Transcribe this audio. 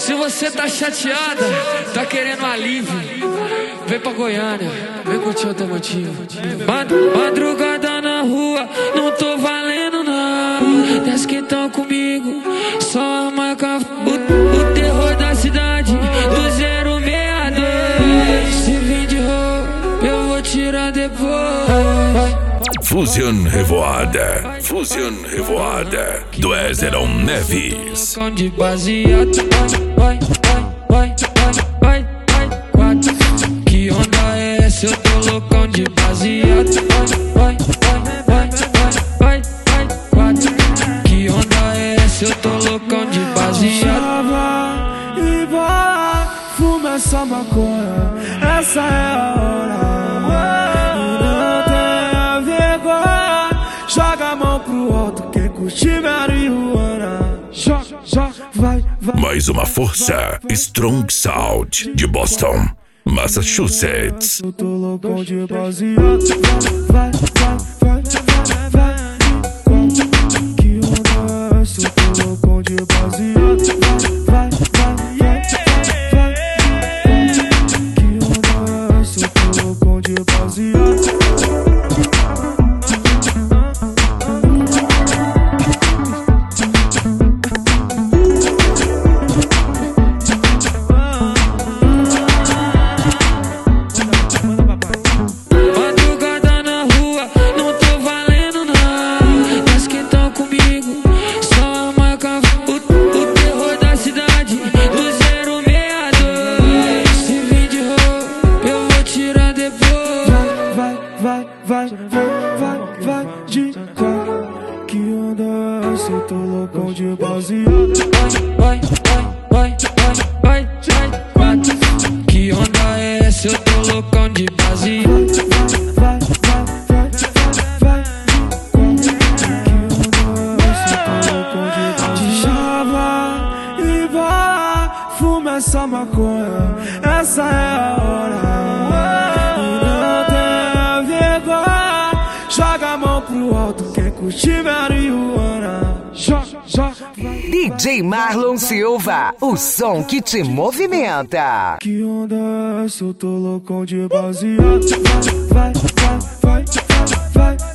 Se você tá chateada, tá querendo alívio, vem pra Goiânia, vem curtir o automotivo. Madrugada na rua, não tô valendo nada. Desce que tão comigo, só a marca. O terror da cidade, do 062. Se vir de roupa, eu vou tirar depois. Fusion Revoada, do Ezerão Neves. De baseado, vai, quatro. Que onda é essa? Eu tô loucão de baseado, vai, quatro. Que onda é essa? Eu tô loucão de baseado. E bola, fuma essa maconha, essa é a hora. Joga a mão pro alto, quem curte marihuana. Vai. Mais uma força, Strong Sound, de Boston, Massachusetts. Eu tô loucão de baseado. Vai. Que onda é essa? Eu tô loucão de baseado. Vai. Que onda é essa? Eu tô loucão de baseado. Vai de quatro. Que onda é essa? Eu tô loucão de baseado. Vai, quatro. Que onda é essa? Eu tô loucão de baseado. Vai. Que onda é essa? Eu tô loucão de chava e bola, fuma essa maconha, essa é a hora. Joga a mão pro alto, quem curte marihuana. DJ Marlon Silva, o som que te movimenta. Que onda é essa? Eu tô loucão de baseado. Vai.